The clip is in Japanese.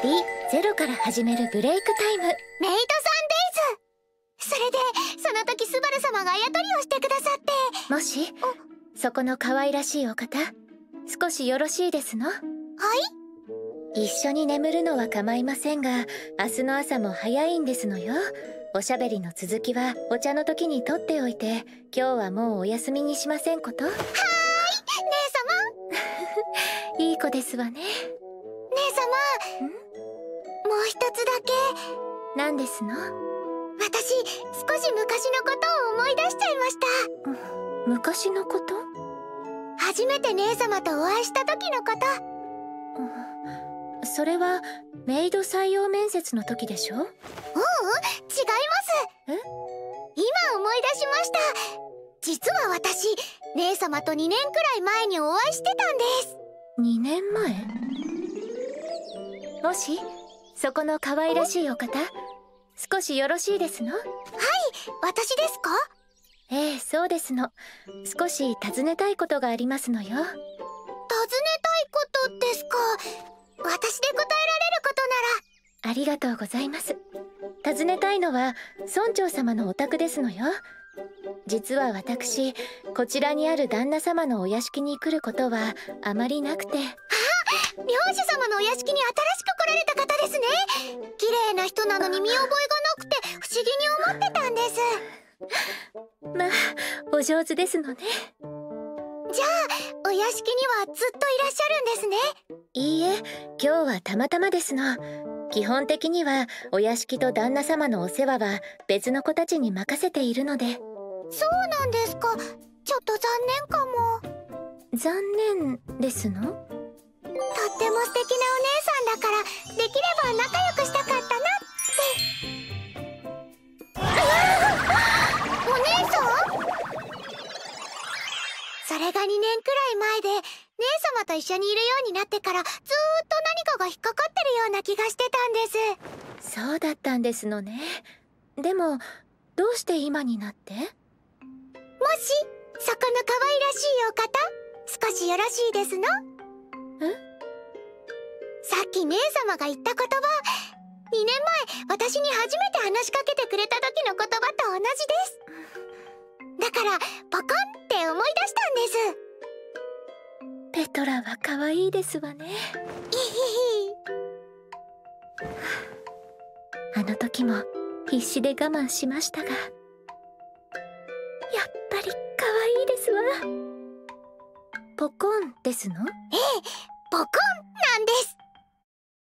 0から始めるブレイクタイム。 メイドさんデイズ。それでその時スバル様があやとりをしてくださって。 もしそこの可愛らしいお方、少しよろしいですの？ はい。 一緒に眠るのは構いませんが、明日の朝も早いんですのよ。おしゃべりの続きはお茶の時に取っておいて、今日はもうお休みにしませんこと？ はーい、姉様。 いい子ですわね。 姉様、もう一つだけ。 何ですの？ 私、少し昔のことを思い出しちゃいました。 昔のこと？ 初めて姉様とお会いした時のこと。 それはメイド採用面接の時でしょ？ 違います。 え？ 今思い出しました。実は私、姉様と2年くらい前にお会いしてたんです。 2年前？もしそこの可愛らしいお方、少しよろしいですの？はい、 私ですか？ ええ、そうですの。少し尋ねたいことがありますのよ。尋ねたいことですか？私で答えられることなら。ありがとうございます。尋ねたいのは村長様のお宅ですのよ。実は私、こちらにある旦那様のお屋敷に来ることはあまりなくて。 領主様のお屋敷に新しく来られた方ですね。綺麗な人なのに見覚えがなくて不思議に思ってたんです。 まあ、お上手ですのね。 じゃあ、お屋敷にはずっといらっしゃるんですね。 いいえ、今日はたまたまですの。基本的にはお屋敷と旦那様のお世話は別の子たちに任せているので。 そうなんですか。ちょっと残念かも。 残念ですの？ とっても素敵なお姉さんだから、できれば仲良くしたかったなって。お姉さん？それが2年くらい前で、姉様と一緒にいるようになってからずーっと何かが引っかかってるような気がしてたんです。 そうだったんですのね。でもどうして今になって？ もしそこの可愛らしいお方、少しよろしいですの？ え？ さっき姉様が言った言葉、2年前私に初めて話しかけてくれた時の言葉と同じです。だからポコンって思い出したんです。 ペトラは可愛いですわね。あの時も必死で我慢しましたが、やっぱり可愛いですわ。ポコンですの？ ええ、ポコンなんです。